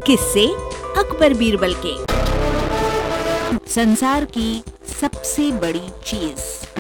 किस्से अकबर बीरबल के। संसार की सबसे बड़ी चीज।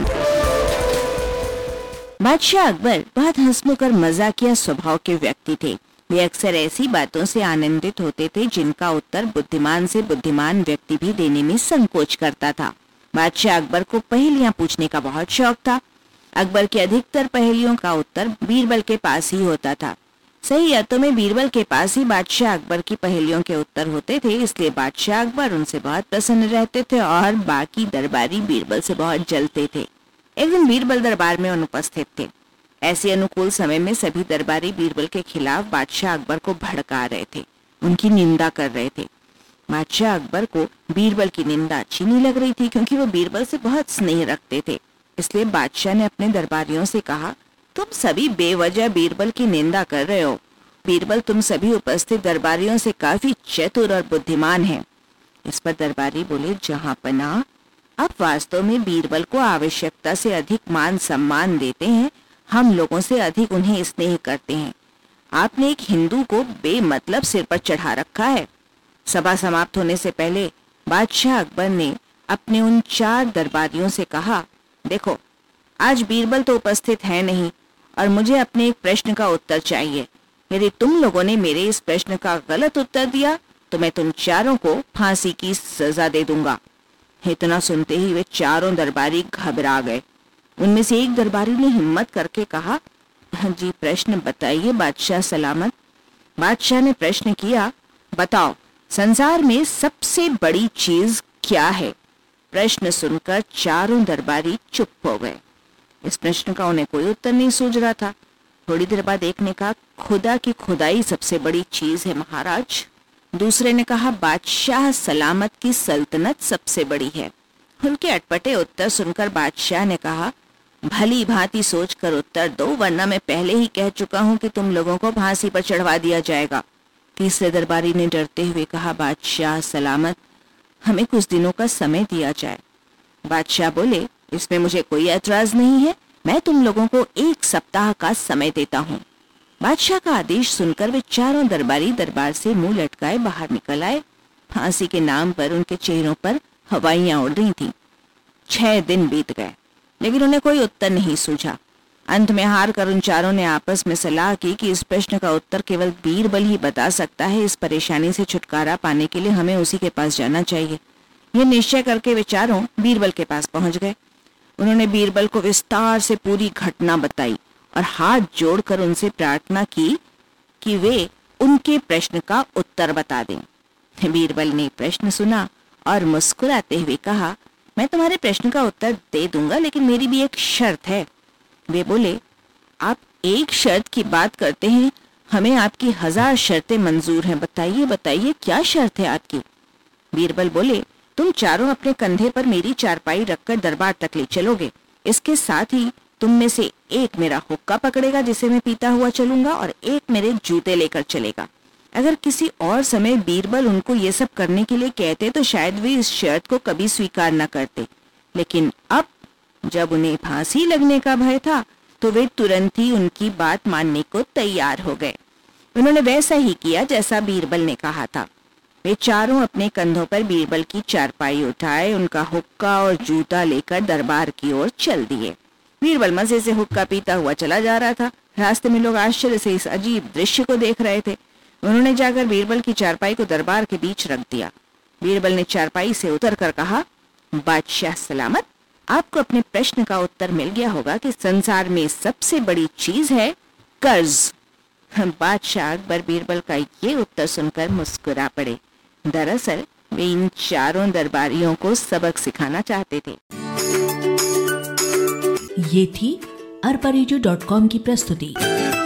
बादशाह अकबर बहुत हंसमुख और मजाकिया स्वभाव के व्यक्ति थे। वे अक्सर ऐसी बातों से आनंदित होते थे जिनका उत्तर बुद्धिमान से बुद्धिमान व्यक्ति भी देने में संकोच करता था। बादशाह अकबर को पहेलियां पूछने का बहुत शौक था। अकबर के अधिकतर पहेलियों का उत्तर बीरबल के पास ही होता था। सही अर्थों में बीरबल के पास ही बादशाह अकबर की पहेलियों के उत्तर होते थे, इसलिए बादशाह अकबर उनसे बहुत प्रसन्न रहते थे और बाकी दरबारी बीरबल से बहुत जलते थे। एक दिन बीरबल दरबार में अनुपस्थित थे। ऐसे अनुकूल समय में सभी दरबारी बीरबल के खिलाफ बादशाह अकबर को भड़का रहे थे, उनकी निंदा कर रहे थे। बादशाह अकबर को बीरबल की निंदा अच्छी नहीं लग रही थी, क्योंकि वो बीरबल से बहुत स्नेह रखते थे। इसलिए बादशाह ने अपने दरबारियों से कहा, तुम सभी बेवजह बीरबल की निंदा कर रहे हो। बीरबल तुम सभी उपस्थित दरबारियों से काफी चतुर और बुद्धिमान है। इस पर दरबारी बोले, जहां पनाह, आप वास्तव में बीरबल को आवश्यकता से अधिक मान सम्मान देते हैं, हम लोगों से अधिक उन्हें स्नेह करते हैं। आपने एक हिंदू को बेमतलब सिर पर चढ़ा रखा है। सभा समाप्त होने से पहले बादशाह अकबर ने अपने उन 4 दरबारियों से कहा, देखो, आज बीरबल तो उपस्थित है नहीं और मुझे अपने एक प्रश्न का उत्तर चाहिए। यदि तुम लोगों ने मेरे इस प्रश्न का गलत उत्तर दिया तो मैं तुम चारों को फांसी की सजा दे दूंगा। इतना सुनते ही वे चारों दरबारी घबरा गए। उनमें से एक दरबारी ने हिम्मत करके कहा, जी प्रश्न बताइए बादशाह सलामत। बादशाह ने प्रश्न किया, बताओ संसार में सबसे बड़ी चीज क्या है। प्रश्न सुनकर चारों दरबारी चुप हो गए। इस प्रश्न का उन्हें कोई उत्तर नहीं सूझ रहा था। थोड़ी देर बाद एक ने कहा, खुदा की खुदाई सबसे बड़ी चीज है महाराज। दूसरे ने कहा, बादशाह सलामत की सल्तनत सबसे बड़ी है। उनके अटपटे उत्तर सुनकर बादशाह ने कहा, भली भांति सोचकर उत्तर दो, वरना मैं पहले ही कह चुका हूं कि तुम लोगों को फांसी पर चढ़वा दिया जाएगा। तीसरे दरबारी ने डरते हुए कहा, बादशाह सलामत, हमें कुछ दिनों का समय दिया जाए। बादशाह बोले, इसमें मुझे कोई ऐतराज नहीं है, मैं तुम लोगों को 1 सप्ताह का समय देता हूँ। बादशाह का आदेश सुनकर वे चारों दरबारी दरबार से मुंह लटकाए बाहर निकल आए। फांसी के नाम पर उनके चेहरों पर हवाइयां उड़ रही थीं। 6 दिन बीत गए, लेकिन उन्हें कोई उत्तर नहीं सूझा। अंत में हार कर उन चारों ने आपस में सलाह की कि इस प्रश्न का उत्तर केवल बीरबल ही बता सकता है। इस परेशानी से छुटकारा पाने के लिए हमें उसी के पास जाना चाहिए। यह निश्चय करके वे चारों बीरबल के पास पहुंच गए। उन्होंने बीरबल को विस्तार से पूरी घटना बताई और हाथ जोड़कर उनसे प्रार्थना की कि वे उनके प्रश्न का उत्तर बता दें। बीरबल ने प्रश्न सुना और मुस्कुराते हुए कहा, मैं तुम्हारे प्रश्न का उत्तर दे दूंगा, लेकिन मेरी भी एक शर्त है। वे बोले, आप एक शर्त की बात करते हैं, हमें आपकी 1000 शर्तें मंजूर हैं। बताइए बताइए, क्या शर्त है आपकी। बीरबल बोले, तुम चारों अपने कंधे पर मेरी चारपाई रखकर दरबार तक ले चलोगे। इसके साथ ही तुम में से एक मेरा हुक्का पकड़ेगा जिसे मैं पीता हुआ चलूंगा, और एक मेरे जूते लेकर चलेगा। अगर किसी और समय बीरबल उनको ये सब करने के लिए कहते तो शायद वे इस शर्त को कभी स्वीकार न करते, लेकिन अब जब उन्हें फांसी लगने का भय था तो वे तुरंत ही उनकी बात मानने को तैयार हो गए। उन्होंने वैसा ही किया जैसा बीरबल ने कहा था। वे चारों अपने कंधों पर बीरबल की चारपाई उठाए, उनका हुक्का और जूता लेकर दरबार की ओर चल दिए। बीरबल मजे से हुक्का पीता हुआ चला जा रहा था। रास्ते में लोग आश्चर्य से इस अजीब दृश्य को देख रहे थे। उन्होंने जाकर बीरबल की चारपाई को दरबार के बीच रख दिया। बीरबल ने चारपाई से उतरकर कहा, बादशाह सलामत, आपको अपने प्रश्न का उत्तर मिल गया होगा कि संसार में सबसे बड़ी चीज है कर्ज। बादशाह अकबर बीरबल का ये उत्तर सुनकर मुस्कुरा पड़े। दरअसल वे इन चारों दरबारियों को सबक सिखाना चाहते थे। ये थी arpanejo.com की प्रस्तुति।